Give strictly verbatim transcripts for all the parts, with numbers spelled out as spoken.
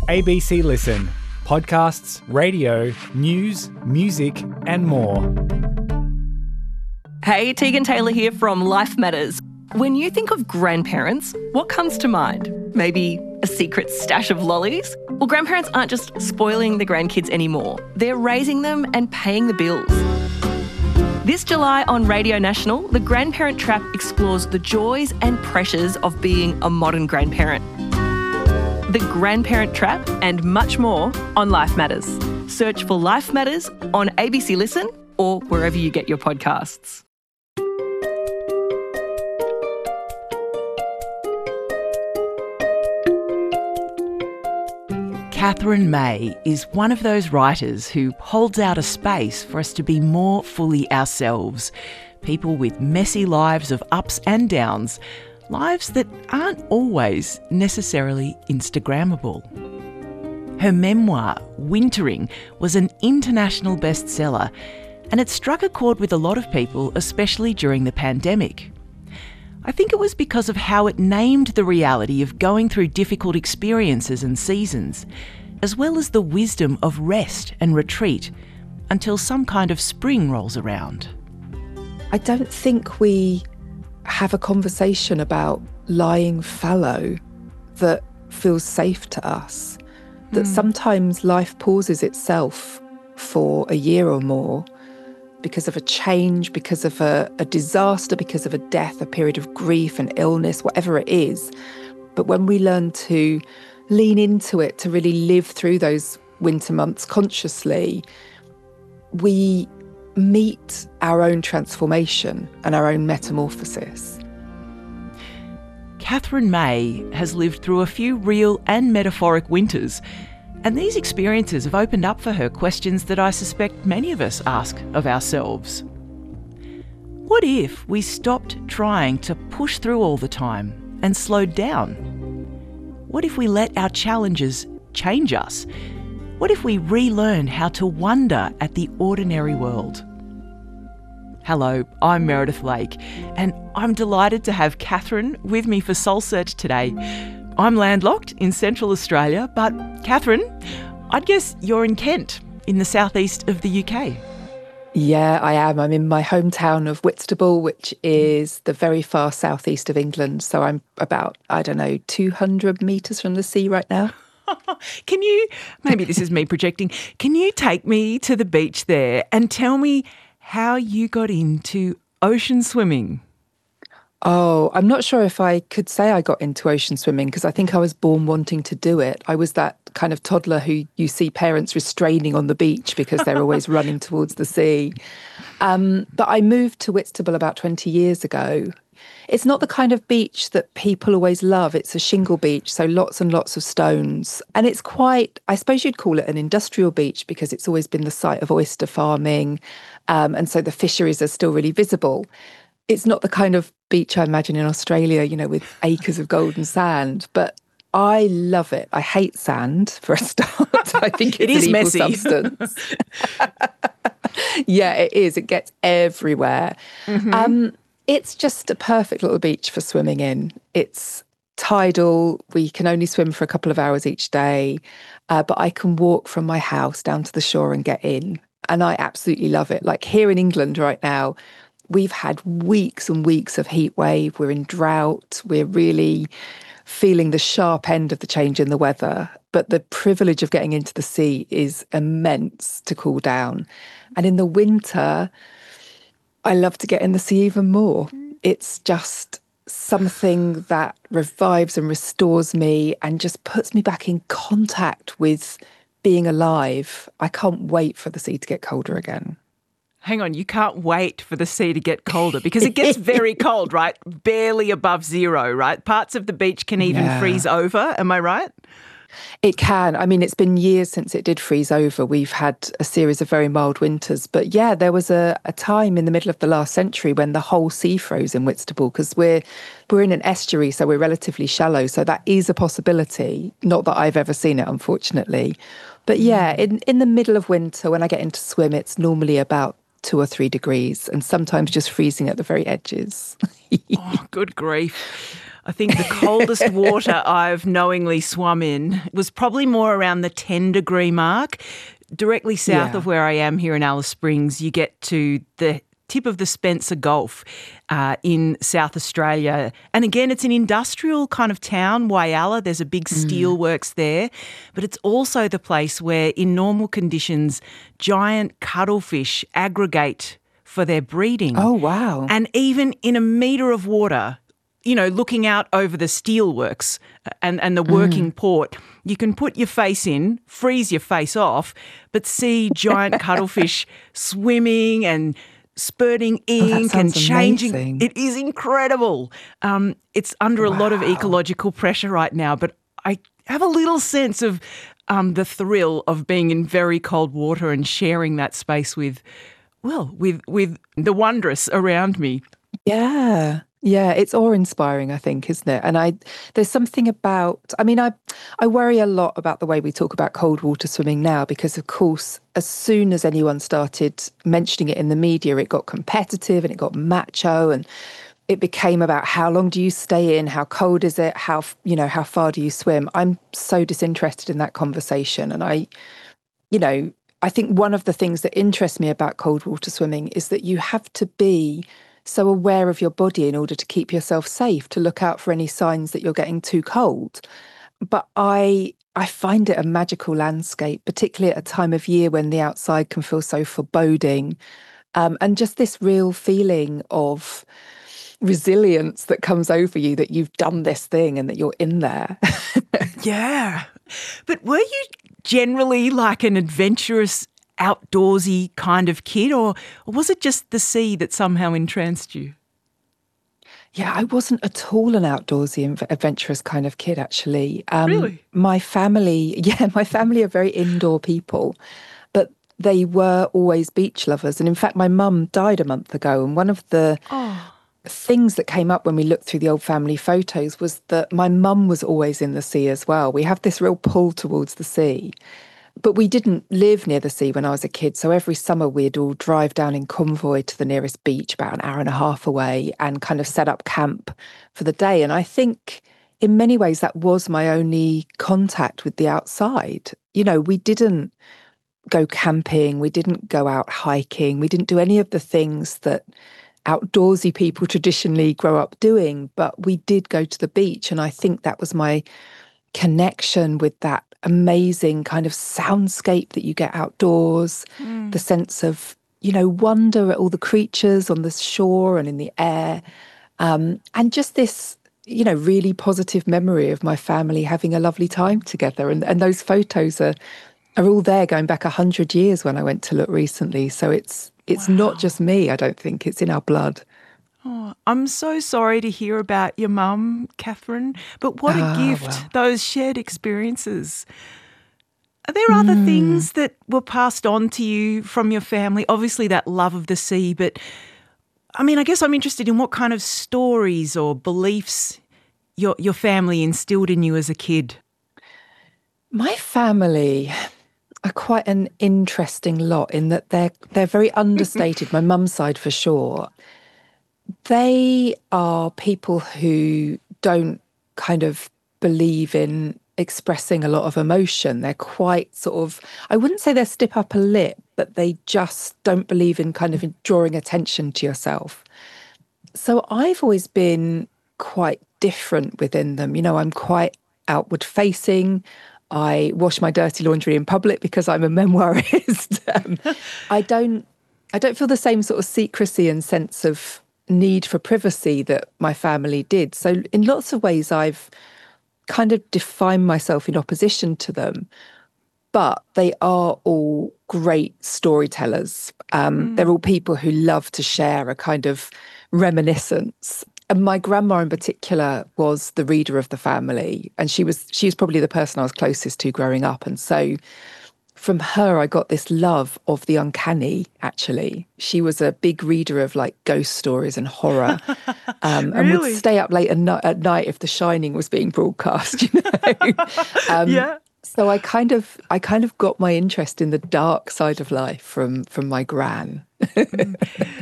A B C Listen. Podcasts, radio, news, music and more. Hey, Tegan Taylor here from Life Matters. When you think of grandparents, what comes to mind? Maybe a secret stash of lollies? Well, grandparents aren't just spoiling the grandkids anymore. They're raising them and paying the bills. This July on Radio National, The Grandparent Trap explores the joys and pressures of being a modern grandparent. The Grandparent Trap and much more on Life Matters. Search for Life Matters on A B C Listen or wherever you get your podcasts. Katherine May is one of those writers who holds out a space for us to be more fully ourselves. People with messy lives of ups and downs, lives that aren't always necessarily Instagrammable. Her memoir, Wintering, was an international bestseller, and it struck a chord with a lot of people, especially during the pandemic. I think it was because of how it named the reality of going through difficult experiences and seasons, as well as the wisdom of rest and retreat until some kind of spring rolls around. I don't think we have a conversation about lying fallow that feels safe to us, that mm. sometimes life pauses itself for a year or more because of a change, because of a, a disaster, because of a death, a period of grief and illness, whatever it is. But when we learn to lean into it, to really live through those winter months consciously, we meet our own transformation and our own metamorphosis. Katherine May has lived through a few real and metaphoric winters, and these experiences have opened up for her questions that I suspect many of us ask of ourselves. What if we stopped trying to push through all the time and slowed down? What if we let our challenges change us? What if we relearn how to wonder at the ordinary world? Hello, I'm Meredith Lake, and I'm delighted to have Katherine with me for Soul Search today. I'm landlocked in Central Australia, but Katherine, I'd guess you're in Kent, in the southeast of the U K. Yeah, I am. I'm in my hometown of Whitstable, which is the very far southeast of England. So I'm about, I don't know, two hundred metres from the sea right now. Can you, maybe this is me projecting, can you take me to the beach there and tell me how you got into ocean swimming? Oh, I'm not sure if I could say I got into ocean swimming because I think I was born wanting to do it. I was that kind of toddler who you see parents restraining on the beach because they're always running towards the sea. Um, but I moved to Whitstable about twenty years ago. It's not the kind of beach that people always love. It's a shingle beach, so lots and lots of stones. And it's quite, I suppose you'd call it an industrial beach because it's always been the site of oyster farming. Um, and so the fisheries are still really visible. It's not the kind of beach I imagine in Australia, you know, with acres of golden sand, but I love it. I hate sand for a start. I think it's it is an evil messy. substance. Yeah, it is. It gets everywhere. Mm-hmm. Um, it's just a perfect little beach for swimming in. It's tidal. We can only swim for a couple of hours each day, uh, but I can walk from my house down to the shore and get in. And I absolutely love it. Like here in England right now, we've had weeks and weeks of heat wave. We're in drought. We're really feeling the sharp end of the change in the weather. But the privilege of getting into the sea is immense to cool down. And in the winter, I love to get in the sea even more. It's just something that revives and restores me and just puts me back in contact with being alive. I can't wait for the sea to get colder again. Hang on, you can't wait for the sea to get colder because it gets very cold, right? Barely above zero, right? Parts of the beach can even yeah. freeze over. Am I right? It can. I mean, it's been years since it did freeze over. We've had a series of very mild winters. But yeah, there was a, a time in the middle of the last century when the whole sea froze in Whitstable because we're, we're in an estuary, so we're relatively shallow. So that is a possibility. Not that I've ever seen it, unfortunately. But yeah, in, in the middle of winter, when I get into swim, it's normally about two or three degrees and sometimes just freezing at the very edges. Oh, good grief. I think the coldest water I've knowingly swum in was probably more around the ten degree mark. Directly south Yeah. of where I am here in Alice Springs, you get to the tip of the Spencer Gulf uh, in South Australia. And again, it's an industrial kind of town, Whyalla. There's a big steel works there. But it's also the place where, in normal conditions, giant cuttlefish aggregate for their breeding. Oh, wow. And even in a metre of water, you know, looking out over the steelworks and, and the working port, you can put your face in, freeze your face off, but see giant cuttlefish swimming and spurting Oh, that ink and sounds changing. amazing. It is incredible. Um, it's under a lot of Wow. ecological pressure right now, but I have a little sense of um, the thrill of being in very cold water and sharing that space with, well, with with the wondrous around me. Yeah. Yeah, it's awe-inspiring, I think, isn't it? And I, there's something about, I mean, I, I worry a lot about the way we talk about cold water swimming now, because of course, as soon as anyone started mentioning it in the media, it got competitive and it got macho, and it became about how long do you stay in, how cold is it, how, you know, how far do you swim? I'm so disinterested in that conversation. And I, you know, I think one of the things that interests me about cold water swimming is that you have to be so aware of your body in order to keep yourself safe, to look out for any signs that you're getting too cold. But I I find it a magical landscape, particularly at a time of year when the outside can feel so foreboding. Um, and just this real feeling of resilience that comes over you, that you've done this thing and that you're in there. Yeah. But were you generally like an adventurous, outdoorsy kind of kid, or, or was it just the sea that somehow entranced you? Yeah, I wasn't at all an outdoorsy and adventurous kind of kid, actually. Um, Really? My family, yeah, my family are very indoor people, but they were always beach lovers. And in fact, my mum died a month ago. And one of the Oh, things that came up when we looked through the old family photos was that my mum was always in the sea as well. We have this real pull towards the sea. But we didn't live near the sea when I was a kid. So every summer we'd all drive down in convoy to the nearest beach about an hour and a half away and kind of set up camp for the day. And I think in many ways that was my only contact with the outside. You know, we didn't go camping, we didn't go out hiking, we didn't do any of the things that outdoorsy people traditionally grow up doing, but we did go to the beach. And I think that was my connection with that amazing kind of soundscape that you get outdoors, mm. the sense of, you know, wonder at all the creatures on the shore and in the air. Um, and just this, you know, really positive memory of my family having a lovely time together. And, and those photos are, are all there going back a hundred years when I went to look recently. So it's, it's Wow. not just me, I don't think, it's in our blood. Oh, I'm so sorry to hear about your mum, Catherine, but what a Ah, gift, well. those shared experiences. Are there other Mm. things that were passed on to you from your family? Obviously that love of the sea, but I mean, I guess I'm interested in what kind of stories or beliefs your your family instilled in you as a kid. My family are quite an interesting lot in that they're they're very understated. My mum's side for sure. They are people who don't kind of believe in expressing a lot of emotion. They're quite sort of, I wouldn't say they're stiff upper lip, but they just don't believe in kind of drawing attention to yourself. So I've always been quite different within them. You know, I'm quite outward facing. I wash my dirty laundry in public because I'm a memoirist. um, I don't I don't feel the same sort of secrecy and sense of need for privacy that my family did. So in lots of ways, I've kind of defined myself in opposition to them. But they are all great storytellers. Um, Mm. They're all people who love to share a kind of reminiscence. And my grandma in particular was the reader of the family. And she was she was probably the person I was closest to growing up. And so from her, I got this love of the uncanny, actually. She was a big reader of like ghost stories and horror, um, and Really? would stay up late at, ni- at night if The Shining was being broadcast, you know. um, Yeah. So I kind of I kind of got my interest in the dark side of life from from my gran.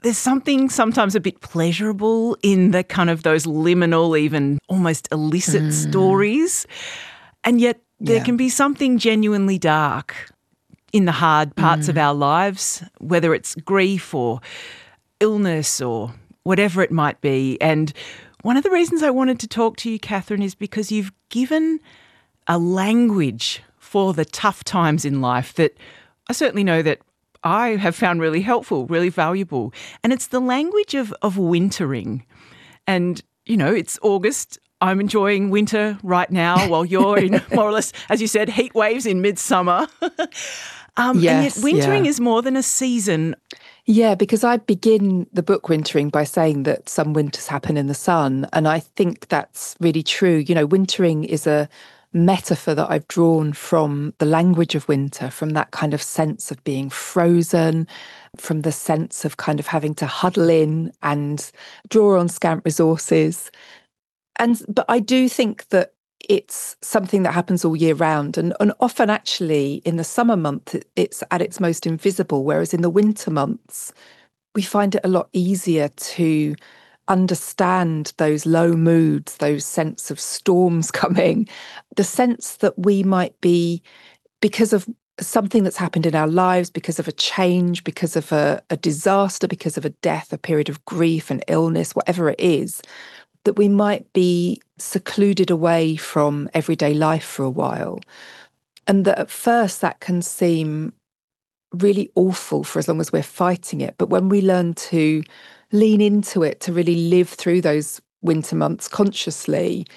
there's something sometimes a bit pleasurable in the kind of those liminal, even almost illicit mm. stories. And yet there yeah. can be something genuinely dark in the hard parts mm. of our lives, whether it's grief or illness or whatever it might be. And one of the reasons I wanted to talk to you, Catherine, is because you've given a language for the tough times in life that I certainly know that I have found really helpful, really valuable. And it's the language of, of wintering. And, you know, it's August. I'm enjoying winter right now while you're in, more or less, as you said, heat waves in midsummer. um, yes, and yet wintering yeah. is more than a season. Yeah, because I begin the book Wintering by saying that some winters happen in the sun. And I think that's really true. You know, wintering is a metaphor that I've drawn from the language of winter, from that kind of sense of being frozen, from the sense of kind of having to huddle in and draw on scant resources. And but I do think that it's something that happens all year round. And, and often actually in the summer month, it's at its most invisible, whereas in the winter months, we find it a lot easier to understand those low moods, those sense of storms coming, the sense that we might be, because of something that's happened in our lives, because of a change, because of a, a disaster, because of a death, a period of grief and illness, whatever it is, that we might be secluded away from everyday life for a while. And that at first that can seem really awful for as long as we're fighting it. But when we learn to lean into it, to really live through those winter months consciously,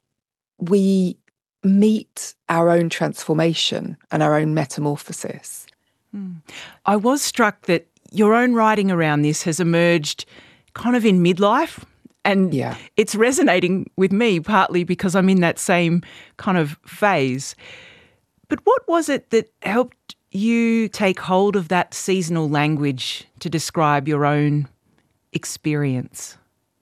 we meet our own transformation and our own metamorphosis. Mm. I was struck that your own writing around this has emerged kind of in midlife, and yeah. it's resonating with me partly because I'm in that same kind of phase. But what was it that helped you take hold of that seasonal language to describe your own experience?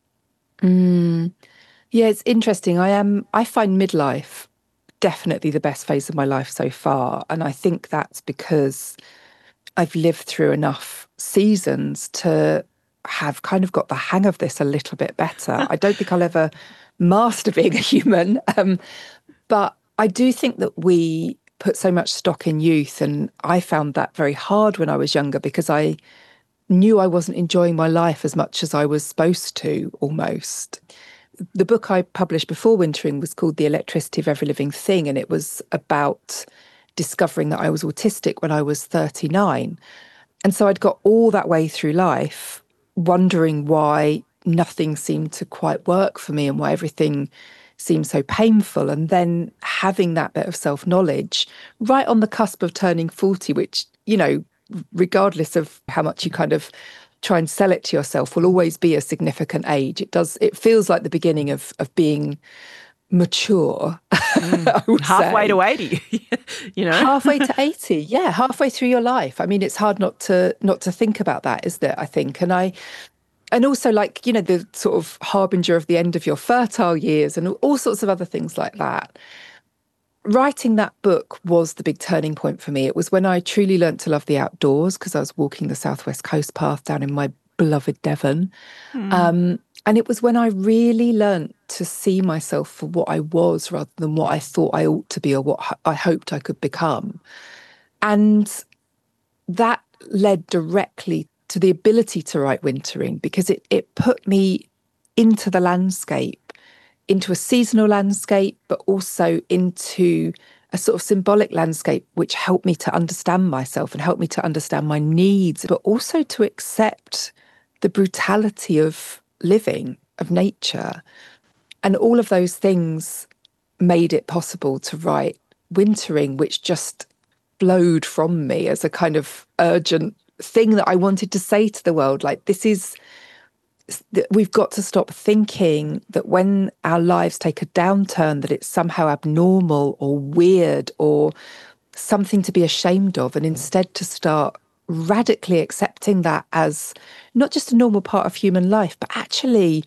Mm. Yeah, it's interesting. I am. I find midlife definitely the best phase of my life so far, and I think that's because I've lived through enough seasons to have kind of got the hang of this a little bit better. I don't think I'll ever master being a human, um, but I do think that we put so much stock in youth, and I found that very hard when I was younger because I knew I wasn't enjoying my life as much as I was supposed to, almost. The book I published before Wintering was called The Electricity of Every Living Thing, and it was about discovering that I was autistic when I was thirty-nine. And so I'd got all that way through life wondering why nothing seemed to quite work for me and why everything seemed so painful. And then having that bit of self-knowledge right on the cusp of turning forty, which, you know, regardless of how much you kind of try and sell it to yourself, will always be a significant age. It does. It feels like the beginning of of being mature. Mm. Halfway say. to eighty, you know, halfway to eighty. Yeah, halfway through your life. I mean, it's hard not to not to think about that, isn't it? I think, and I. And also, like, you know, the sort of harbinger of the end of your fertile years and all sorts of other things like that. Writing that book was the big turning point for me. It was when I truly learnt to love the outdoors because I was walking the Southwest Coast Path down in my beloved Devon. Mm. Um, and it was when I really learnt to see myself for what I was rather than what I thought I ought to be or what I hoped I could become. And that led directly to the ability to write Wintering because it, it put me into the landscape, into a seasonal landscape, but also into a sort of symbolic landscape, which helped me to understand myself and helped me to understand my needs, but also to accept the brutality of living, of nature. And all of those things made it possible to write Wintering, which just flowed from me as a kind of urgent thing that I wanted to say to the world. Like, this is, we've got to stop thinking that when our lives take a downturn, that it's somehow abnormal or weird or something to be ashamed of, and instead to start radically accepting that as not just a normal part of human life, but actually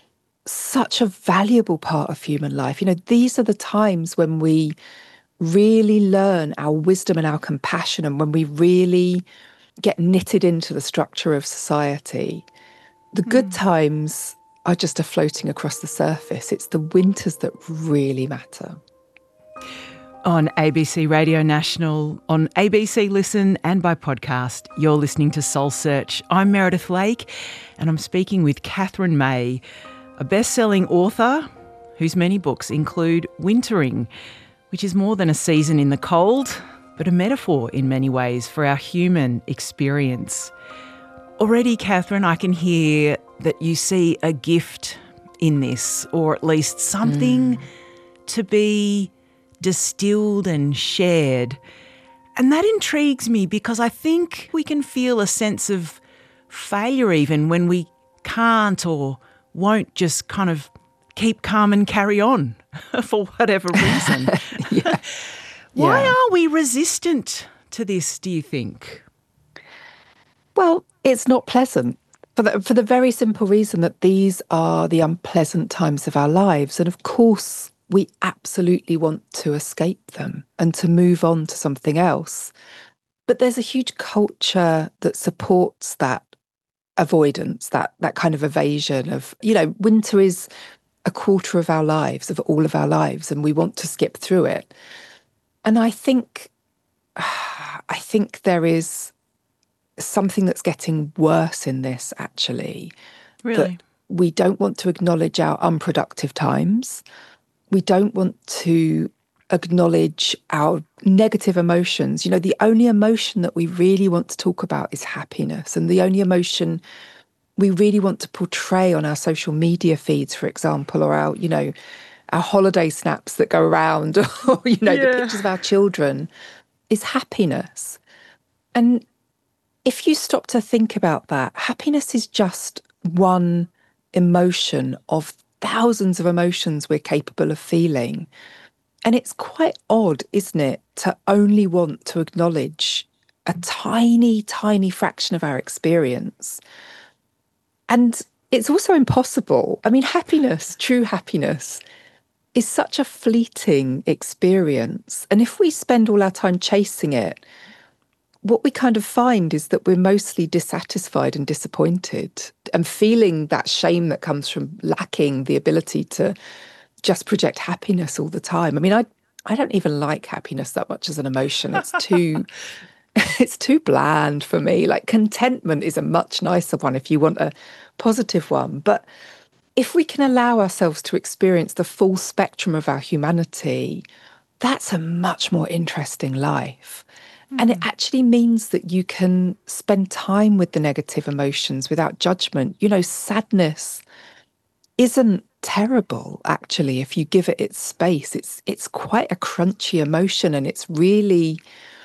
such a valuable part of human life. You know, these are the times when we really learn our wisdom and our compassion, and when we really get knitted into the structure of society. The good times are just a floating across the surface. It's the winters that really matter. On A B C Radio National, on A B C Listen and by podcast, you're listening to Soul Search. I'm Meredith Lake and I'm speaking with Katherine May, a best-selling author whose many books include Wintering, which is more than a season in the cold, but a metaphor in many ways for our human experience. Already, Katherine, I can hear that you see a gift in this, or at least something mm. to be distilled and shared. And that intrigues me because I think we can feel a sense of failure even when we can't or won't just kind of keep calm and carry on for whatever reason. yeah. Why yeah. are we resistant to this, do you think? Well, it's not pleasant for the, for the very simple reason that these are the unpleasant times of our lives. And of course, we absolutely want to escape them and to move on to something else. But there's a huge culture that supports that avoidance, that that kind of evasion of, you know, winter is a quarter of our lives, of all of our lives, and we want to skip through it. And I think, I think there is something that's getting worse in this, actually. Really? That we don't want to acknowledge our unproductive times. We don't want to acknowledge our negative emotions. You know, the only emotion that we really want to talk about is happiness. And the only emotion we really want to portray on our social media feeds, for example, or our, you know, our holiday snaps that go around, or, you know, yeah. the pictures of our children, is happiness. And if you stop to think about that, happiness is just one emotion of thousands of emotions we're capable of feeling. And it's quite odd, isn't it, to only want to acknowledge a tiny, tiny fraction of our experience. And it's also impossible. I mean, happiness, true happiness, is such a fleeting experience. And if we spend all our time chasing it, what we kind of find is that we're mostly dissatisfied and disappointed and feeling that shame that comes from lacking the ability to just project happiness all the time. I mean, I I don't even like happiness that much as an emotion. It's too it's too bland for me. Like, contentment is a much nicer one if you want a positive one. But if we can allow ourselves to experience the full spectrum of our humanity, that's a much more interesting life. And it actually means that you can spend time with the negative emotions without judgment. You know, sadness isn't terrible, actually, if you give it its space. It's it's quite a crunchy emotion, and it's really,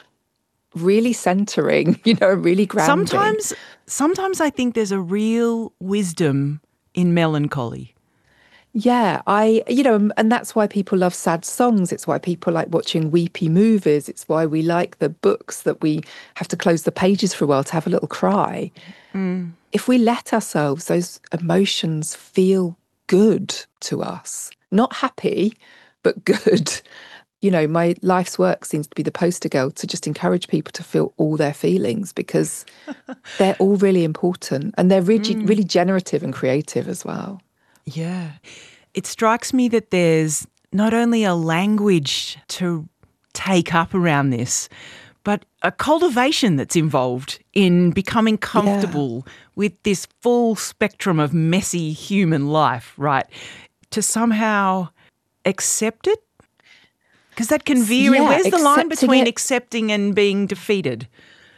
really centering, you know, really grounding. Sometimes, sometimes I think there's a real wisdom in melancholy. Yeah, I, you know, and that's why people love sad songs. It's why people like watching weepy movies. It's why we like the books that we have to close the pages for a while to have a little cry. Mm. If we let ourselves, those emotions feel good to us, not happy, but good. You know, my life's work seems to be the poster girl to just encourage people to feel all their feelings, because they're all really important, and they're really, mm. really generative and creative as well. Yeah. It strikes me that there's not only a language to take up around this, but a cultivation that's involved in becoming comfortable yeah. with this full spectrum of messy human life, right? To somehow accept it? Because that can veer. Yeah, Where's the line between it. accepting and being defeated?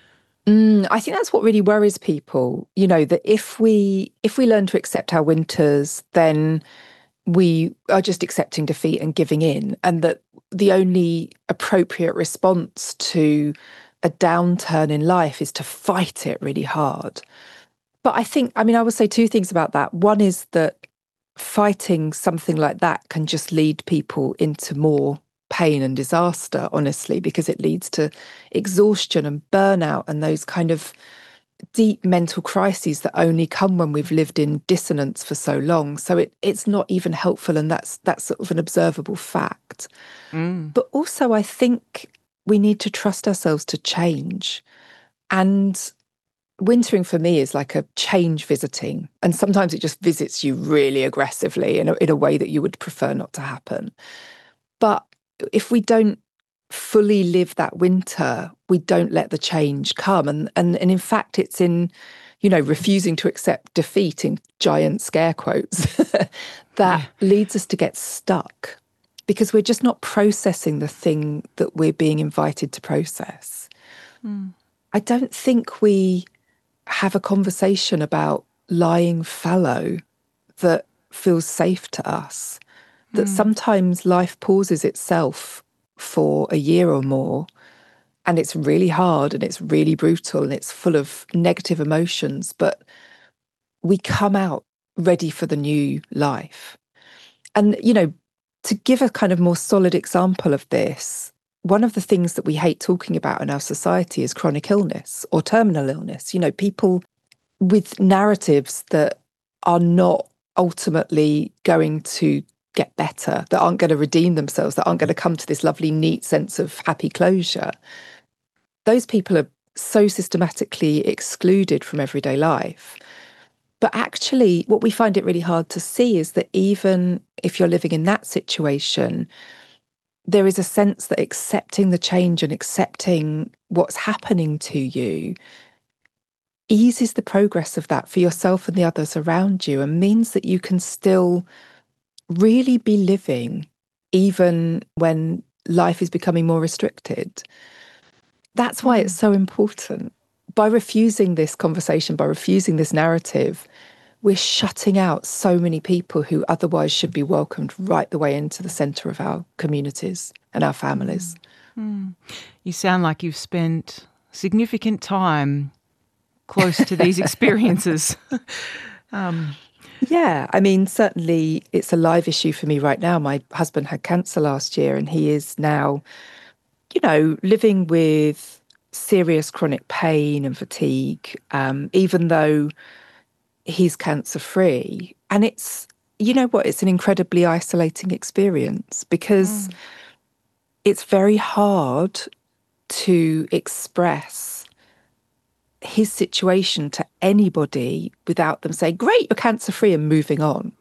Mm, I think that's what really worries people, you know, that if we if we learn to accept our winters, then we are just accepting defeat and giving in, and that the only appropriate response to a downturn in life is to fight it really hard. But I think, I mean, I would say two things about that. One is that fighting something like that can just lead people into more pain and disaster, honestly, because it leads to exhaustion and burnout and those kind of deep mental crises that only come when we've lived in dissonance for so long. So it it's not even helpful, and that's that's sort of an observable fact. Mm. But also, I think we need to trust ourselves to change. And wintering for me is like a change visiting. And sometimes it just visits you really aggressively in a, in a way that you would prefer not to happen. But if we don't fully live that winter, we don't let the change come. And, and, and in fact, it's in, you know, refusing to accept defeat in giant scare quotes that yeah. leads us to get stuck because we're just not processing the thing that we're being invited to process. Mm. I don't think we have a conversation about lying fallow that feels safe to us, that mm. sometimes life pauses itself for a year or more, and it's really hard and it's really brutal and it's full of negative emotions, but we come out ready for the new life. And, you know, to give a kind of more solid example of this, one of the things that we hate talking about in our society is chronic illness or terminal illness. You know, people with narratives that are not ultimately going to get better, that aren't going to redeem themselves, that aren't going to come to this lovely, neat sense of happy closure. Those people are so systematically excluded from everyday life. But actually, what we find it really hard to see is that even if you're living in that situation, there is a sense that accepting the change and accepting what's happening to you eases the progress of that for yourself and the others around you and means that you can still really be living even when life is becoming more restricted. That's why it's so important. By refusing this conversation, by refusing this narrative, we're shutting out so many people who otherwise should be welcomed right the way into the centre of our communities and our families. Mm. You sound like you've spent significant time close to these experiences. um, yeah, I mean, certainly it's a live issue for me right now. My husband had cancer last year and he is now, you know, living with serious chronic pain and fatigue, um, even though he's cancer-free. And it's, you know what, it's an incredibly isolating experience because mm. it's very hard to express his situation to anybody without them saying, great, you're cancer-free, and moving on.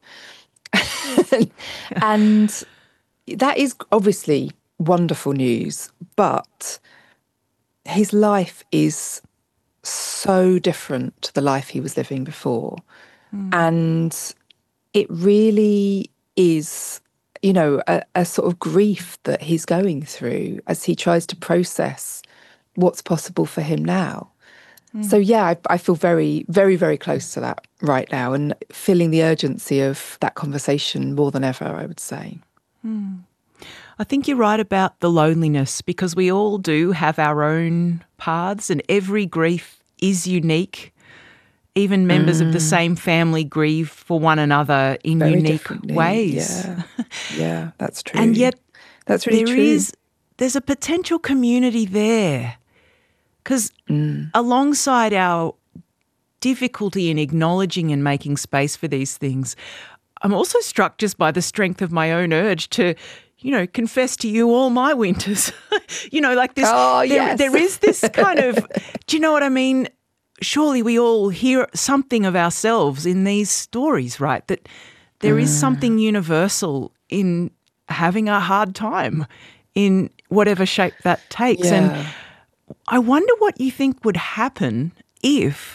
And that is obviously wonderful news, but his life is so different to the life he was living before. Mm. And it really is, you know, a, a sort of grief that he's going through as he tries to process what's possible for him now. Mm. So, yeah, I, I feel very, very, very close to that right now and feeling the urgency of that conversation more than ever, I would say. Mm. I think you're right about the loneliness because we all do have our own paths and every grief is unique. Even members mm. of the same family grieve for one another in Very unique ways. Yeah. yeah, that's true. And yet that's really there true. is, there's a potential community there because mm. alongside our difficulty in acknowledging and making space for these things, I'm also struck just by the strength of my own urge to, you know, confess to you all my winters. you know, like this. Oh, there, yes. there is this kind of, do you know what I mean? Surely we all hear something of ourselves in these stories, right? That there mm. is something universal in having a hard time in whatever shape that takes. Yeah. And I wonder what you think would happen if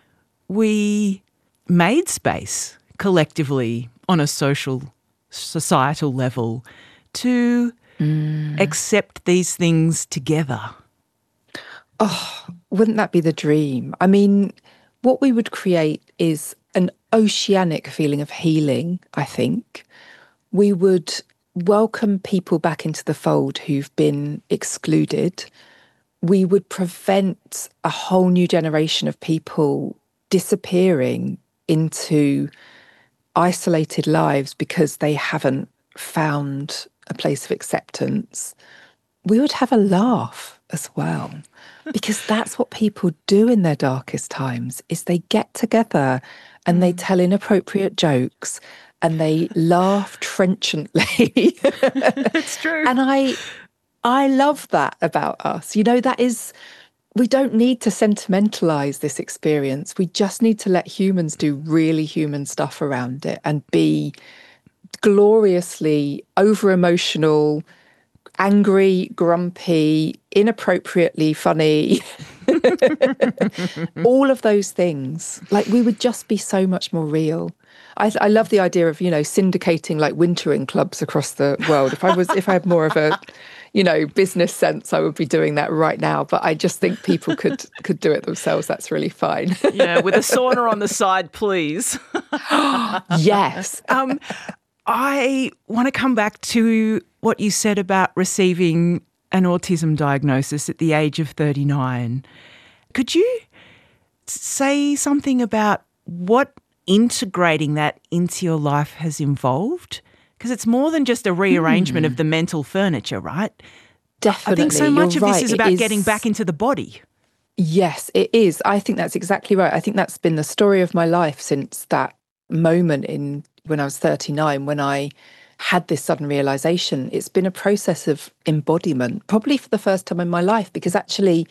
we made space collectively on a social, societal level to mm. accept these things together. Oh, wouldn't that be the dream? I mean, what we would create is an oceanic feeling of healing, I think. We would welcome people back into the fold who've been excluded. We would prevent a whole new generation of people disappearing into isolated lives because they haven't found a place of acceptance. We would have a laugh as well, because that's what people do in their darkest times, is they get together and they tell inappropriate jokes and they laugh trenchantly. It's true. And I I love that about us. You know, that is we don't need to sentimentalize this experience. We just need to let humans do really human stuff around it and be gloriously over-emotional, angry, grumpy, inappropriately funny. All of those things. Like, we would just be so much more real. I, I love the idea of, you know, syndicating like wintering clubs across the world. If I was, if I had more of a, you know, business sense, I would be doing that right now. But I just think people could could do it themselves. That's really fine. Yeah, with a sauna on the side, please. Yes. Um, I want to come back to what you said about receiving an autism diagnosis at the age of thirty-nine. Could you say something about what integrating that into your life has involved? Because it's more than just a rearrangement mm. of the mental furniture, right? Definitely. I think so much You're of right. this is It about is... getting back into the body. Yes, it is. I think that's exactly right. I think that's been the story of my life since that moment in when I was thirty-nine, when I had this sudden realization. It's been a process of embodiment, probably for the first time in my life, because actually,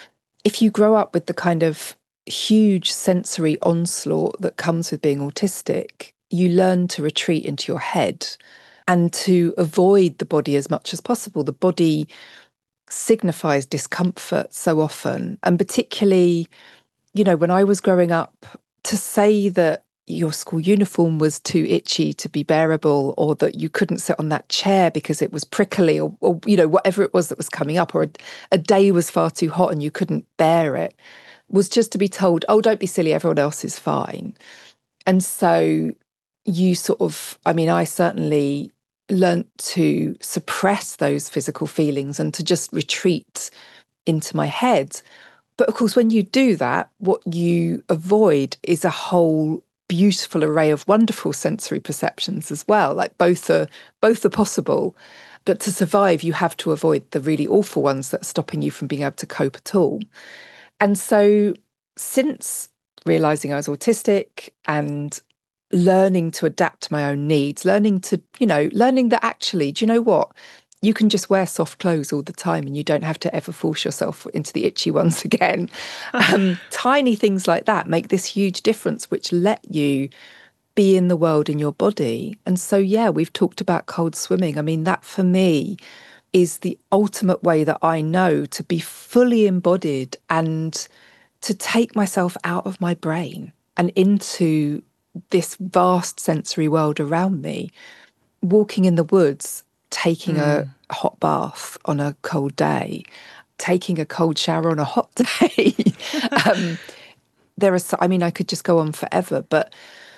if you grow up with the kind of huge sensory onslaught that comes with being autistic, you learn to retreat into your head and to avoid the body as much as possible. The body signifies discomfort so often. And particularly, you know, when I was growing up, to say that your school uniform was too itchy to be bearable, or that you couldn't sit on that chair because it was prickly, or, or you know, whatever it was that was coming up, or a, a day was far too hot and you couldn't bear it, was just to be told, oh, don't be silly, everyone else is fine. And so you sort of, I mean, I certainly learnt to suppress those physical feelings and to just retreat into my head. But of course, when you do that, what you avoid is a whole beautiful array of wonderful sensory perceptions as well. Like both are both are possible. But to survive, you have to avoid the really awful ones that are stopping you from being able to cope at all. And so since realising I was autistic and learning to adapt to my own needs, learning to, you know, learning that actually, do you know what? You can just wear soft clothes all the time and you don't have to ever force yourself into the itchy ones again. Um, tiny things like that make this huge difference, which let you be in the world in your body. And so, yeah, we've talked about cold swimming. I mean, that for me is the ultimate way that I know to be fully embodied and to take myself out of my brain and into this vast sensory world around me. Walking in the woods, taking mm. a hot bath on a cold day, taking a cold shower on a hot day. um, there are, I mean, I could just go on forever, but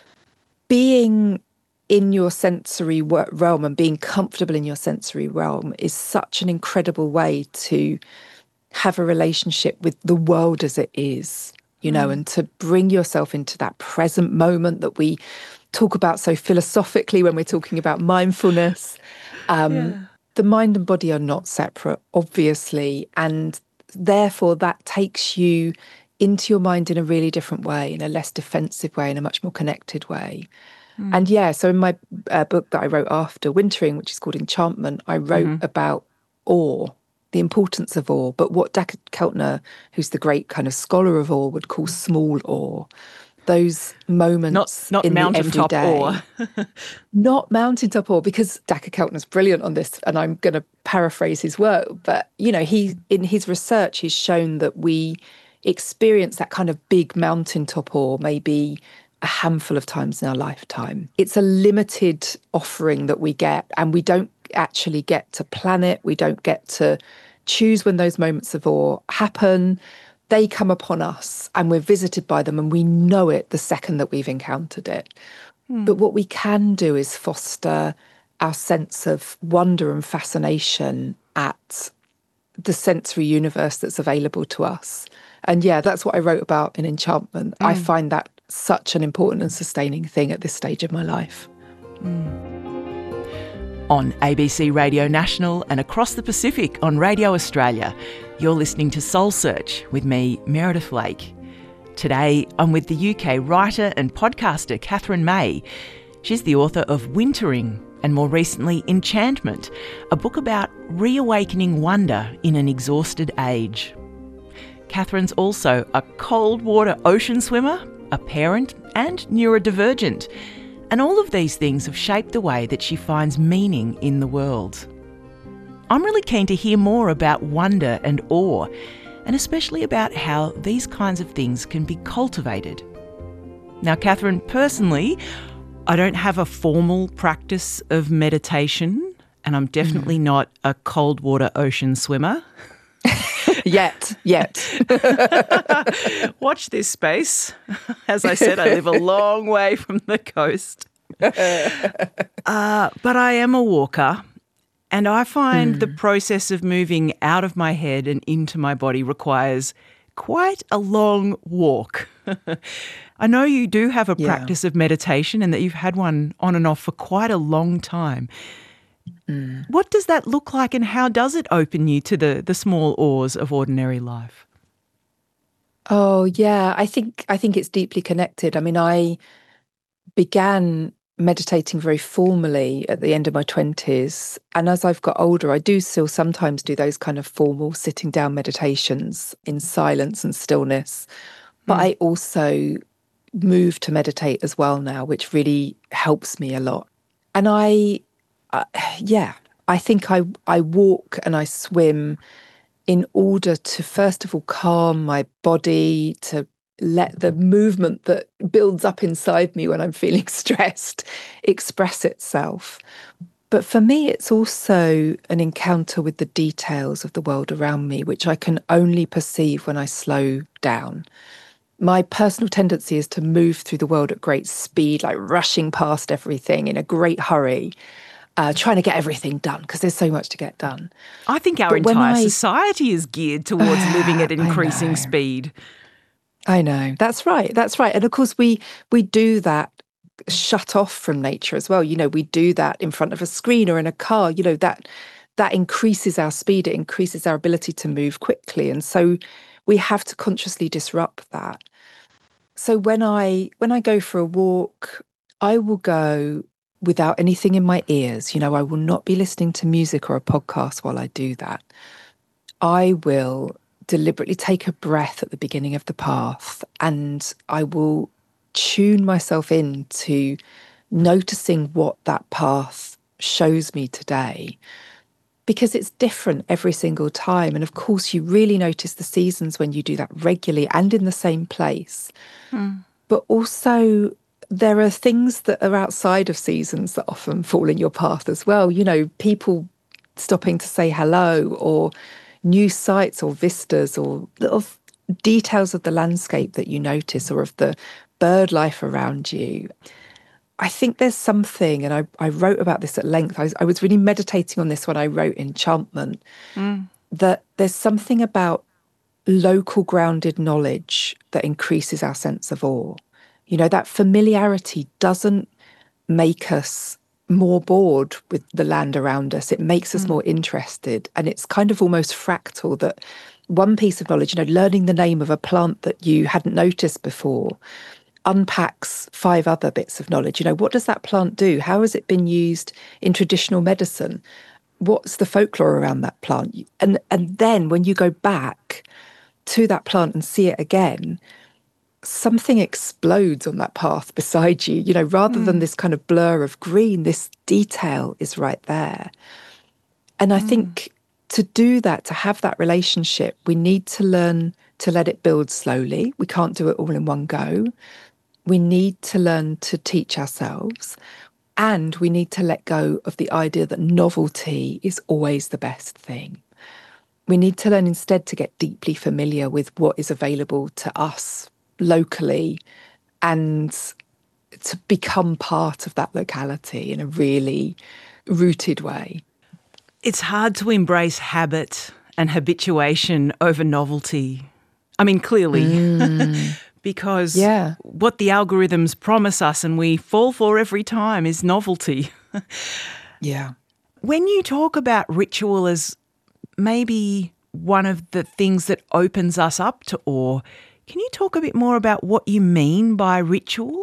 being in your sensory realm and being comfortable in your sensory realm is such an incredible way to have a relationship with the world as it is, you know, mm. and to bring yourself into that present moment that we talk about so philosophically when we're talking about mindfulness. Um, yeah. The mind and body are not separate, obviously, and therefore that takes you into your mind in a really different way, in a less defensive way, in a much more connected way. Mm. And yeah, so in my uh, book that I wrote after Wintering, which is called Enchantment, I wrote mm-hmm. about awe, the importance of awe, but what Dacher Keltner, who's the great kind of scholar of awe, would call small awe. Those moments not, not in the mountaintop everyday. awe. Not mountaintop awe, because Dacher Keltner's brilliant on this, and I'm going to paraphrase his work, but, you know, he in his research, he's shown that we experience that kind of big mountaintop awe maybe a handful of times in our lifetime. It's a limited offering that we get, and we don't actually get to plan it. We don't get to choose when those moments of awe happen. They come upon us and we're visited by them, and we know it the second that we've encountered it. Mm. But what we can do is foster our sense of wonder and fascination at the sensory universe that's available to us. And yeah, that's what I wrote about in Enchantment. Mm. I find that such an important and sustaining thing at this stage of my life. Mm. On A B C Radio National and across the Pacific on Radio Australia, you're listening to Soul Search with me, Meredith Lake. Today, I'm with the U K writer and podcaster Katherine May. She's the author of Wintering and more recently Enchantment, a book about reawakening wonder in an exhausted age. Catherine's also a cold water ocean swimmer, a parent and neurodivergent. And all of these things have shaped the way that she finds meaning in the world. I'm really keen to hear more about wonder and awe, and especially about how these kinds of things can be cultivated. Now, Catherine, personally, I don't have a formal practice of meditation, and I'm definitely mm. not a cold water ocean swimmer. Yet, yet. Watch this space. As I said, I live a long way from the coast. Uh, but I am a walker, and I find mm. the process of moving out of my head and into my body requires quite a long walk. I know you do have a yeah. practice of meditation and that you've had one on and off for quite a long time. Mm. What does that look like, and how does it open you to the, the small awe's of ordinary life? Oh, yeah, I think I think it's deeply connected. I mean, I began meditating very formally at the end of my twenties. And as I've got older, I do still sometimes do those kind of formal sitting down meditations in silence and stillness. But mm. I also move to meditate as well now, which really helps me a lot. And I, uh, yeah, I think I, I walk and I swim in order to, first of all, calm my body, to let the movement that builds up inside me when I'm feeling stressed express itself. But for me, it's also an encounter with the details of the world around me, which I can only perceive when I slow down. My personal tendency is to move through the world at great speed, like rushing past everything in a great hurry, uh, trying to get everything done because there's so much to get done. I think our but entire I, society is geared towards uh, living at increasing speed. I know. That's right. That's right. And of course, we we do that shut off from nature as well. You know, we do that in front of a screen or in a car. You know, that that increases our speed. It increases our ability to move quickly. And so we have to consciously disrupt that. So when I when I go for a walk, I will go without anything in my ears. You know, I will not be listening to music or a podcast while I do that. I will deliberately take a breath at the beginning of the path, and I will tune myself into noticing what that path shows me today, because it's different every single time. And of course, you really notice the seasons when you do that regularly and in the same place. Hmm. But also, there are things that are outside of seasons that often fall in your path as well. You know, people stopping to say hello, or new sights or vistas, or little details of the landscape that you notice, or of the bird life around you. I think there's something, and I, I wrote about this at length, I was, I was really meditating on this when I wrote Enchantment, mm. that there's something about local grounded knowledge that increases our sense of awe. You know, that familiarity doesn't make us more bored with the land around us. It makes us mm. more interested. And it's kind of almost fractal, that one piece of knowledge, you know, learning the name of a plant that you hadn't noticed before, unpacks five other bits of knowledge. You know, what does that plant do? How has it been used in traditional medicine? What's the folklore around that plant? And and then when you go back to that plant and see it again, something explodes on that path beside you. You know, rather mm. than this kind of blur of green, this detail is right there. And I mm. think to do that, to have that relationship, we need to learn to let it build slowly. We can't do it all in one go. We need to learn to teach ourselves, and we need to let go of the idea that novelty is always the best thing. We need to learn instead to get deeply familiar with what is available to us locally, and to become part of that locality in a really rooted way. It's hard to embrace habit and habituation over novelty. I mean, clearly, mm. because yeah. what the algorithms promise us and we fall for every time is novelty. Yeah. When you talk about ritual as maybe one of the things that opens us up to awe, can you talk a bit more about what you mean by ritual?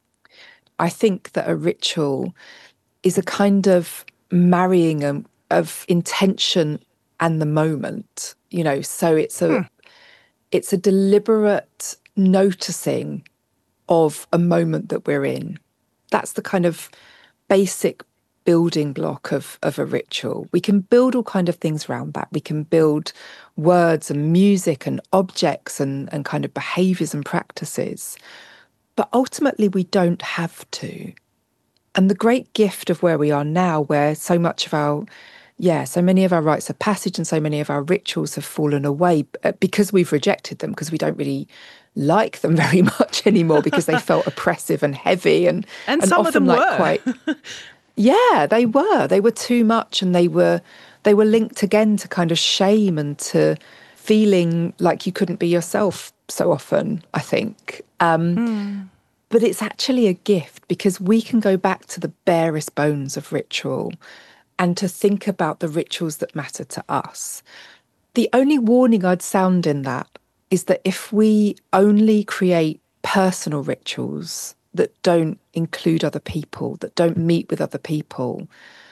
I think that a ritual is a kind of marrying of, of intention and the moment, you know, so it's a... Hmm. It's a deliberate noticing of a moment that we're in. That's the kind of basic building block of, of a ritual. We can build all kind of things around that. We can build words and music and objects and, and kind of behaviours and practices. But ultimately, we don't have to. And the great gift of where we are now, where so much of our, yeah, so many of our rites of passage and so many of our rituals have fallen away because we've rejected them, because we don't really like them very much anymore, because they felt oppressive and heavy and, and, and some often of them like were. quite, yeah, they were. They were too much, and they were they were linked again to kind of shame and to feeling like you couldn't be yourself so often, I think. Um, mm. But it's actually a gift, because we can go back to the barest bones of ritual and to think about the rituals that matter to us. The only warning I'd sound in that is that if we only create personal rituals that don't include other people, that don't meet with other people,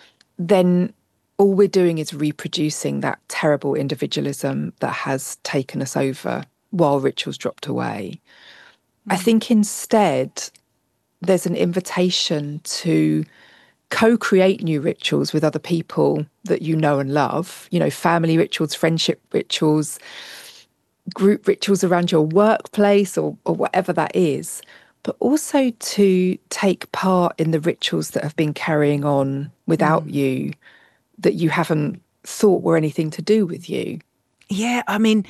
then all we're doing is reproducing that terrible individualism that has taken us over while rituals dropped away. I think instead there's an invitation to co-create new rituals with other people that you know and love, you know, family rituals, friendship rituals, group rituals around your workplace or, or whatever that is, but also to take part in the rituals that have been carrying on without mm. you, that you haven't thought were anything to do with you. Yeah, I mean,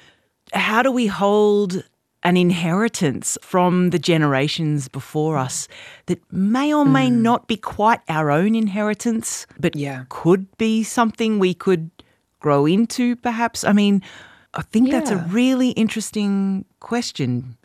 how do we hold an inheritance from the generations before us that may or may mm. not be quite our own inheritance, but yeah. could be something we could grow into, perhaps? I mean, I think yeah. that's a really interesting question.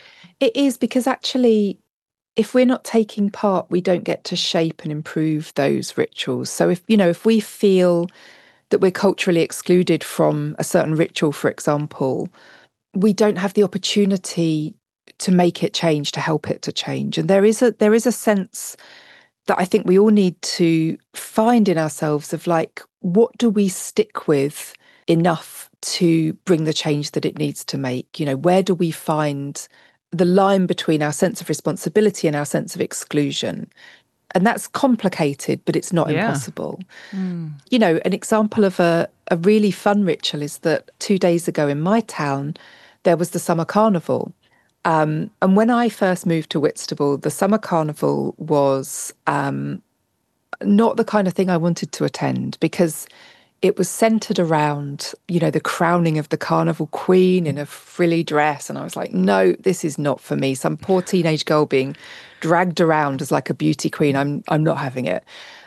It is, because actually, if we're not taking part, we don't get to shape and improve those rituals. So if, you know, if we feel that we're culturally excluded from a certain ritual, for example, we don't have the opportunity to make it change, to help it to change. And there is a there is a sense that I think we all need to find in ourselves of like, what do we stick with enough to bring the change that it needs to make? You know, where do we find the line between our sense of responsibility and our sense of exclusion? And that's complicated, but it's not yeah. impossible. Mm. You know, an example of a, a really fun ritual is that two days ago in my town, there was the summer carnival. Um, and when I first moved to Whitstable, the summer carnival was um, not the kind of thing I wanted to attend, because it was centred around, you know, the crowning of the carnival queen in a frilly dress. And I was like, no, this is not for me. Some poor teenage girl being dragged around as like a beauty queen. I'm I'm not having it.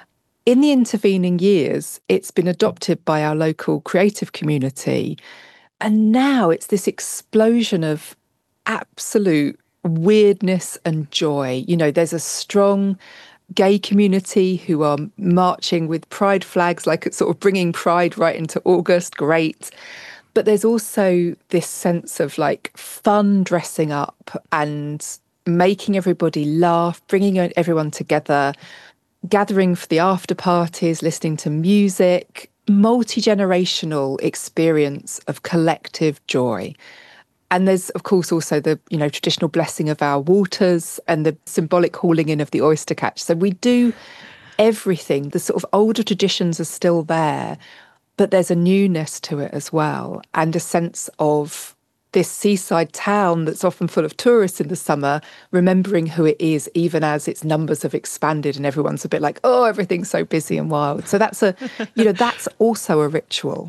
In the intervening years, it's been adopted by our local creative community. And now it's this explosion of absolute weirdness and joy. You know, there's a strong gay community who are marching with pride flags, like it's sort of bringing pride right into August. Great. But there's also this sense of like fun dressing up and making everybody laugh, bringing everyone together, gathering for the after parties, listening to music, multi-generational experience of collective joy. And there's, of course, also the, you know, traditional blessing of our waters and the symbolic hauling in of the oyster catch. So we do everything. The sort of older traditions are still there, but there's a newness to it as well, and a sense of this seaside town that's often full of tourists in the summer, remembering who it is, even as its numbers have expanded and everyone's a bit like, oh, everything's so busy and wild. So that's a, you know, that's also a ritual.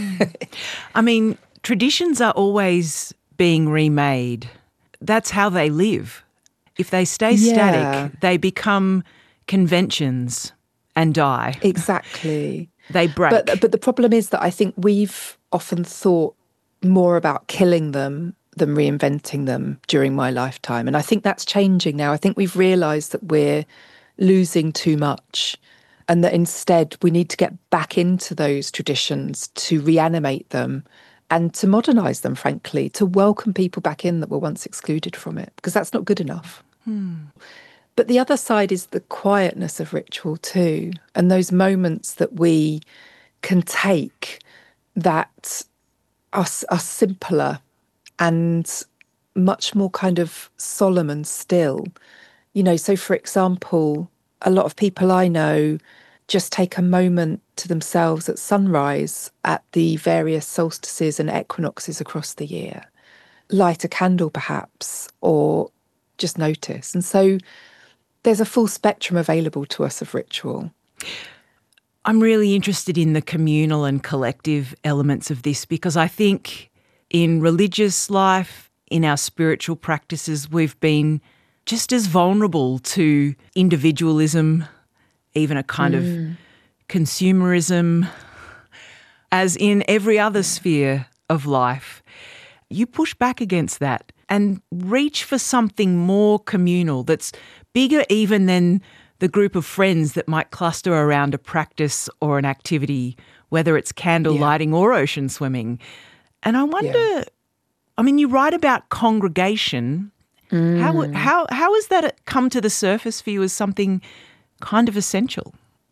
I mean, traditions are always being remade. That's how they live. If they stay yeah. static, they become conventions and die. Exactly. They break. But, but the problem is that I think we've often thought more about killing them than reinventing them during my lifetime. And I think that's changing now. I think we've realised that we're losing too much, and that instead we need to get back into those traditions to reanimate them and to modernise them, frankly, to welcome people back in that were once excluded from it, because that's not good enough. Hmm. But the other side is the quietness of ritual too, and those moments that we can take that are, are simpler and much more kind of solemn and still. You know, so for example, a lot of people I know just take a moment to themselves at sunrise at the various solstices and equinoxes across the year, light a candle perhaps, or just notice. And so there's a full spectrum available to us of ritual. I'm really interested in the communal and collective elements of this, because I think in religious life, in our spiritual practices, we've been just as vulnerable to individualism, even a kind mm. of consumerism, as in every other sphere of life. You push back against that and reach for something more communal that's bigger even than the group of friends that might cluster around a practice or an activity, whether it's candle yeah. lighting or ocean swimming. And I wonder, yeah. I mean, you write about congregation. Mm. How, how, how has that come to the surface for you as something kind of essential?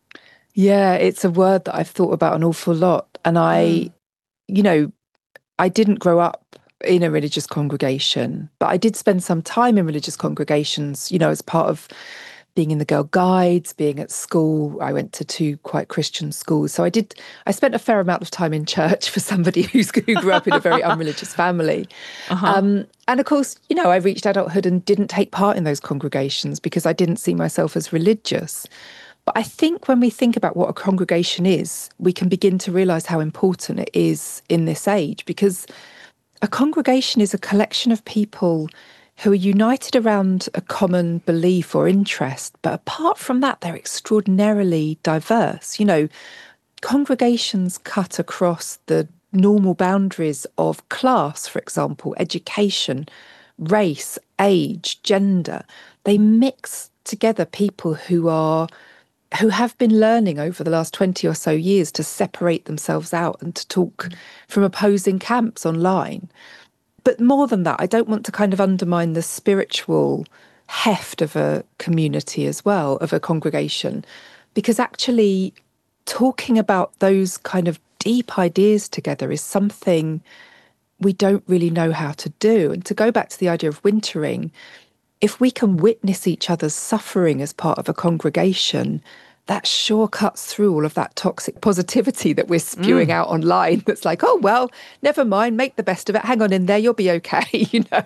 Yeah, it's a word that I've thought about an awful lot. And I, mm. you know, I didn't grow up in a religious congregation, but I did spend some time in religious congregations, you know, as part of being in the Girl Guides, being at school. I went to two quite Christian schools. So I did, I spent a fair amount of time in church for somebody who's, who grew up in a very unreligious family. Uh-huh. Um, and of course, you know, I reached adulthood and didn't take part in those congregations because I didn't see myself as religious. But I think when we think about what a congregation is, we can begin to realise how important it is in this age, because a congregation is a collection of people who are united around a common belief or interest. But apart from that, they're extraordinarily diverse. You know, congregations cut across the normal boundaries of class, for example, education, race, age, gender. They mix together people who are who have been learning over the last twenty or so years to separate themselves out and to talk from opposing camps online. But more than that, I don't want to kind of undermine the spiritual heft of a community as well, of a congregation, because actually talking about those kind of deep ideas together is something we don't really know how to do. And to go back to the idea of wintering, if we can witness each other's suffering as part of a congregation, that sure cuts through all of that toxic positivity that we're spewing mm. out online. That's like, oh, well, never mind, make the best of it. Hang on in there, you'll be okay, you know.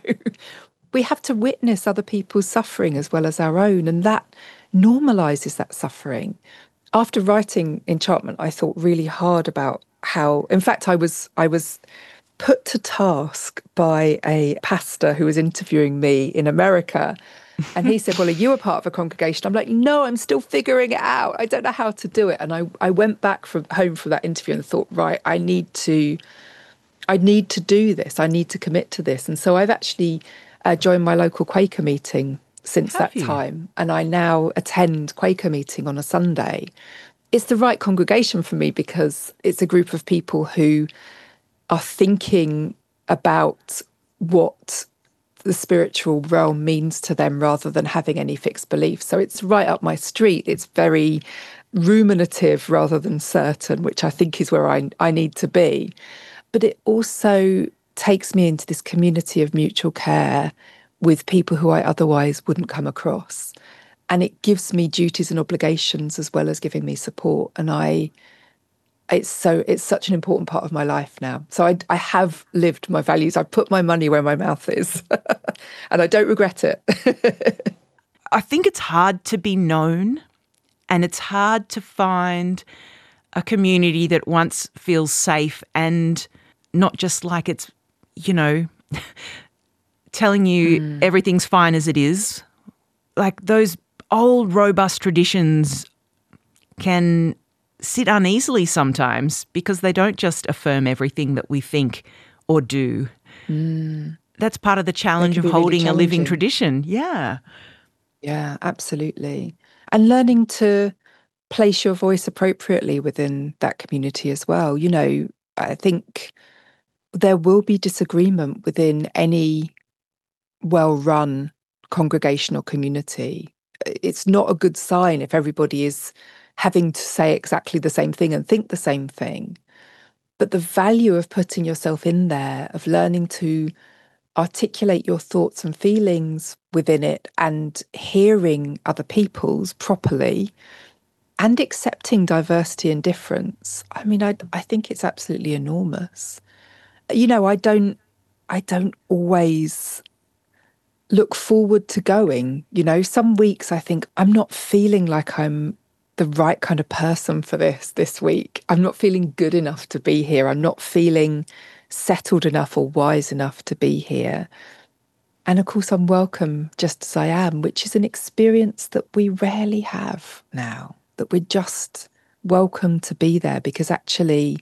We have to witness other people's suffering as well as our own, and that normalises that suffering. After writing Enchantment, I thought really hard about how, in fact, I was I was put to task by a pastor who was interviewing me in America. And he said, well, are you a part of a congregation? I'm like, no, I'm still figuring it out. I don't know how to do it. And I, I went back from home from that interview and thought, right, I need to, I need to do this. I need to commit to this. And so I've actually uh, joined my local Quaker meeting since Have that you? time. And I now attend Quaker meeting on a Sunday. It's the right congregation for me because it's a group of people who are thinking about what the spiritual realm means to them rather than having any fixed beliefs. So it's right up my street. It's very ruminative rather than certain, which I think is where I, I need to be. But it also takes me into this community of mutual care with people who I otherwise wouldn't come across. And it gives me duties and obligations as well as giving me support. And I It's so it's such an important part of my life now. So I, I have lived my values. I've put my money where my mouth is, and I don't regret it. I think it's hard to be known, and it's hard to find a community that once feels safe and not just like it's, you know, telling you mm. everything's fine as it is. Like those old robust traditions can sit uneasily sometimes because they don't just affirm everything that we think or do. Mm. That's part of the challenge of holding really a living tradition. Yeah. Yeah, absolutely. And learning to place your voice appropriately within that community as well. You know, I think there will be disagreement within any well-run congregational community. It's not a good sign if everybody is having to say exactly the same thing and think the same thing. But the value of putting yourself in there, of learning to articulate your thoughts and feelings within it and hearing other people's properly and accepting diversity and difference, I mean, I, I think it's absolutely enormous. You know, I don't, I don't always look forward to going. You know, some weeks I think I'm not feeling like I'm the right kind of person for this this week. I'm not feeling good enough to be here. I'm not feeling settled enough or wise enough to be here. And of course, I'm welcome just as I am, which is an experience that we rarely have now, that we're just welcome to be there because actually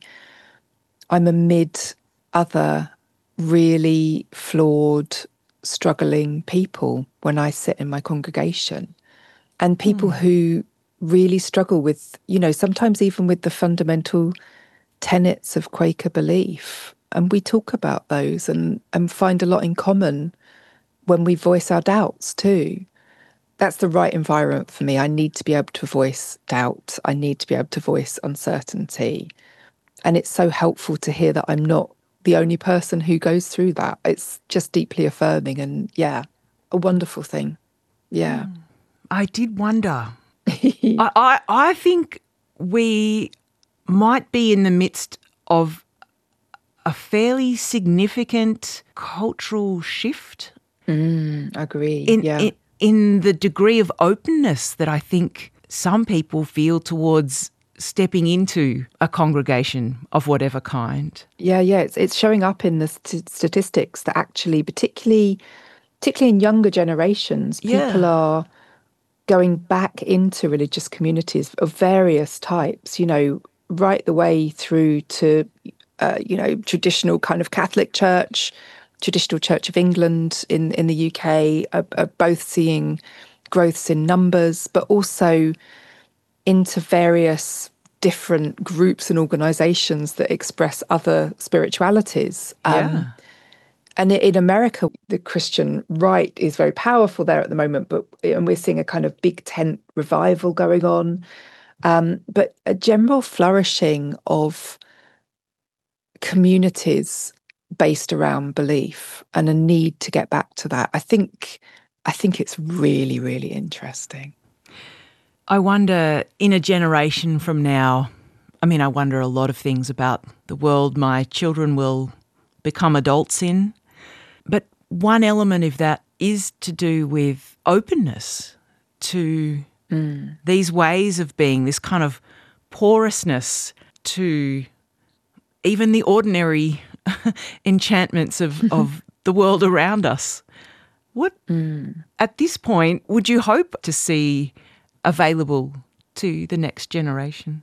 I'm amid other really flawed, struggling people when I sit in my congregation, and people mm. who really struggle with, you know, sometimes even with the fundamental tenets of Quaker belief. And we talk about those and, and find a lot in common when we voice our doubts too. That's the right environment for me. I need to be able to voice doubt. I need to be able to voice uncertainty. And it's so helpful to hear that I'm not the only person who goes through that. It's just deeply affirming and, yeah, a wonderful thing. Yeah. Mm. I did wonder. I, I, I think we might be in the midst of a fairly significant cultural shift. Mm, I agree, in, yeah. In, in the degree of openness that I think some people feel towards stepping into a congregation of whatever kind. Yeah, yeah, it's it's showing up in the st- statistics that actually, particularly, particularly in younger generations, people yeah. are going back into religious communities of various types, you know, right the way through to, uh, you know, traditional kind of Catholic Church, traditional Church of England in, in the U K, are, are both seeing growths in numbers, but also into various different groups and organisations that express other spiritualities. Yeah. Um, and in America, the Christian right is very powerful there at the moment, but and we're seeing a kind of big tent revival going on. Um, but a general flourishing of communities based around belief and a need to get back to that. I think, I think it's really, really interesting. I wonder, in a generation from now, I mean, I wonder a lot of things about the world my children will become adults in. But one element of that is to do with openness to mm. these ways of being, this kind of porousness to even the ordinary enchantments of, of the world around us. What, mm. at this point, would you hope to see available to the next generation?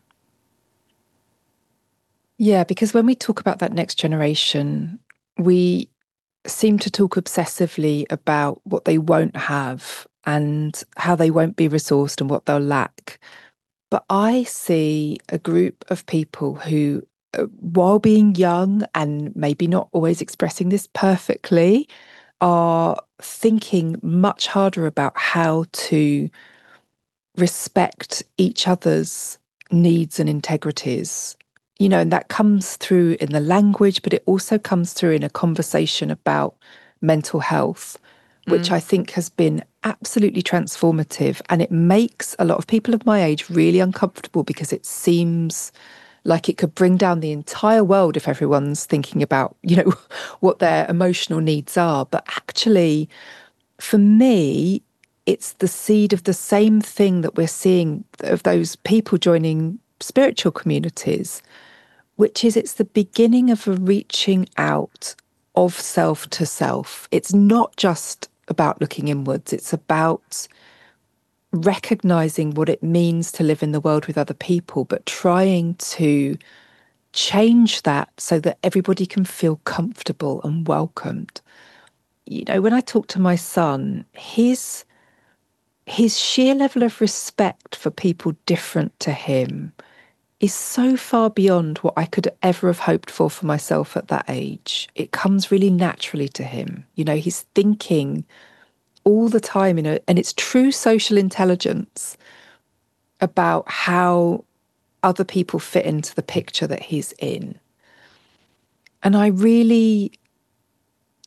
Yeah, because when we talk about that next generation, we seem to talk obsessively about what they won't have and how they won't be resourced and what they'll lack. But I see a group of people who, uh, while being young and maybe not always expressing this perfectly, are thinking much harder about how to respect each other's needs and integrities. You know, and that comes through in the language, but it also comes through in a conversation about mental health, which mm. I think has been absolutely transformative. And it makes a lot of people of my age really uncomfortable because it seems like it could bring down the entire world if everyone's thinking about, you know, what their emotional needs are. But actually, for me, it's the seed of the same thing that we're seeing of those people joining spiritual communities, which is it's the beginning of a reaching out of self to self. It's not just about looking inwards. It's about recognizing what it means to live in the world with other people, but trying to change that so that everybody can feel comfortable and welcomed. You know, when I talk to my son, his his sheer level of respect for people different to him is so far beyond what I could ever have hoped for for myself at that age. It comes really naturally to him. You know, he's thinking all the time, you know, and it's true social intelligence about how other people fit into the picture that he's in. And I really,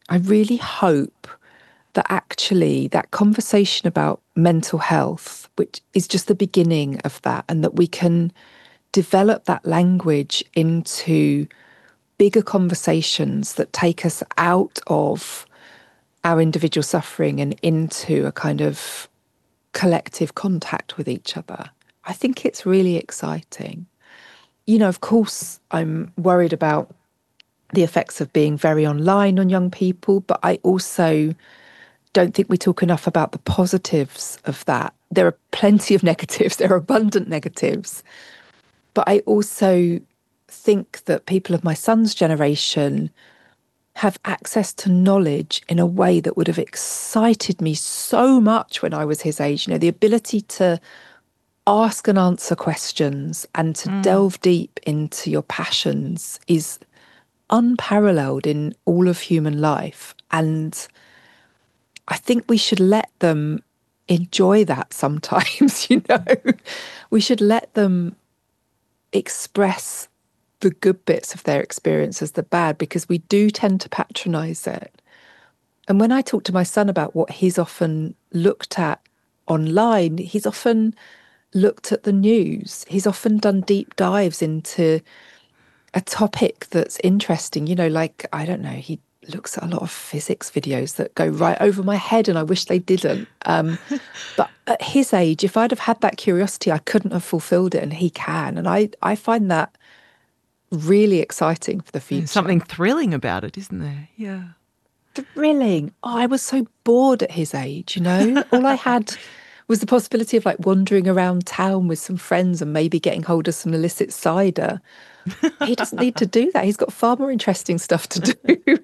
I really hope that actually that conversation about mental health, which is just the beginning of that, and that we can develop that language into bigger conversations that take us out of our individual suffering and into a kind of collective contact with each other. I think it's really exciting. You know, of course, I'm worried about the effects of being very online on young people, but I also don't think we talk enough about the positives of that. There are plenty of negatives, there are abundant negatives, but I also think that people of my son's generation have access to knowledge in a way that would have excited me so much when I was his age. You know, the ability to ask and answer questions and to mm. delve deep into your passions is unparalleled in all of human life. And I think we should let them enjoy that sometimes, you know. We should let them express the good bits of their experience as the bad, because we do tend to patronise it. And when I talk to my son about what he's often looked at online, he's often looked at the news. He's often done deep dives into a topic that's interesting. You know, like, I don't know, he looks at a lot of physics videos that go right over my head, and I wish they didn't. Um, but at his age, if I'd have had that curiosity, I couldn't have fulfilled it, and he can. And I, I find that really exciting for the future. There's something thrilling about it, isn't there? Yeah. Thrilling. Oh, I was so bored at his age, you know. All I had was the possibility of like wandering around town with some friends and maybe getting hold of some illicit cider. He doesn't need to do that. He's got far more interesting stuff to do.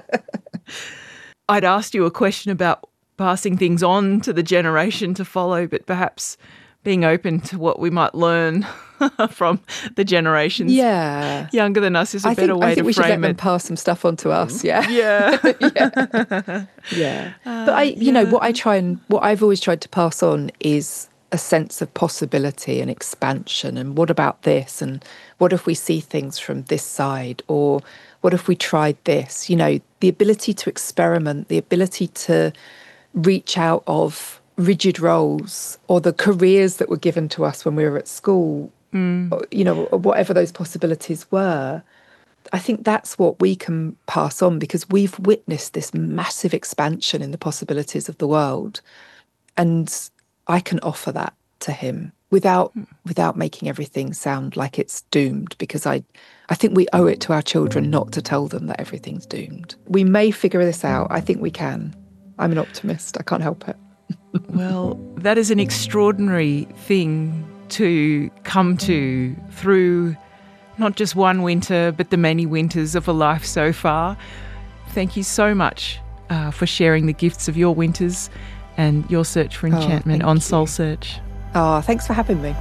I'd asked you a question about passing things on to the generation to follow, but perhaps being open to what we might learn from the generations yeah. younger than us is a I better think, way I think to we frame should let it. them pass some stuff on to us. Yeah, yeah, yeah, yeah. But I, you yeah. know, what I try and what I've always tried to pass on is a sense of possibility and expansion. And what about this? And what if we see things from this side? Or what if we tried this? You know, the ability to experiment, the ability to reach out of rigid roles or the careers that were given to us when we were at school, mm. or, you know, whatever those possibilities were. I think that's what we can pass on, because we've witnessed this massive expansion in the possibilities of the world. And I can offer that to him without mm. without making everything sound like it's doomed, because I, I think we owe it to our children not to tell them that everything's doomed. We may figure this out. I think we can. I'm an optimist. I can't help it. Well, that is an extraordinary thing to come to through not just one winter, but the many winters of a life so far. Thank you so much uh, for sharing the gifts of your winters and your search for enchantment oh, on you. Soul Search. Oh, thanks for having me.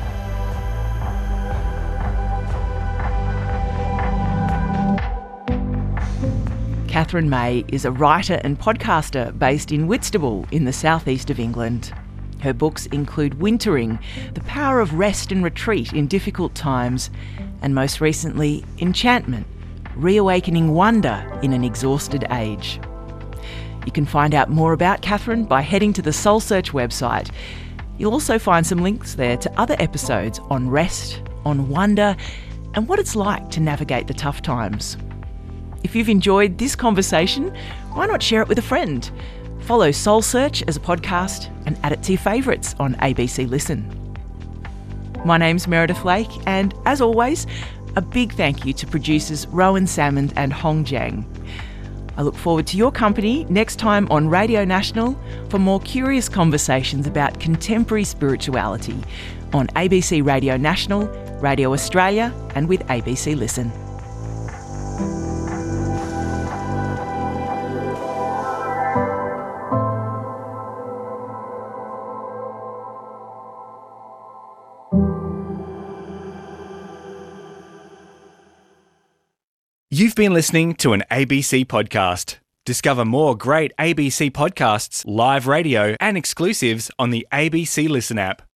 Catherine May is a writer and podcaster based in Whitstable in the southeast of England. Her books include Wintering, The Power of Rest and Retreat in Difficult Times, and most recently, Enchantment, Reawakening Wonder in an Exhausted Age. You can find out more about Catherine by heading to the Soul Search website. You'll also find some links there to other episodes on rest, on wonder, and what it's like to navigate the tough times. If you've enjoyed this conversation, why not share it with a friend? Follow Soul Search as a podcast and add it to your favourites on A B C Listen. My name's Meredith Lake, and as always, a big thank you to producers Rowan Salmond and Hong Jiang. I look forward to your company next time on Radio National for more curious conversations about contemporary spirituality on A B C Radio National, Radio Australia, and with A B C Listen. You've been listening to an A B C podcast. Discover more great A B C podcasts, live radio, and exclusives on the A B C Listen app.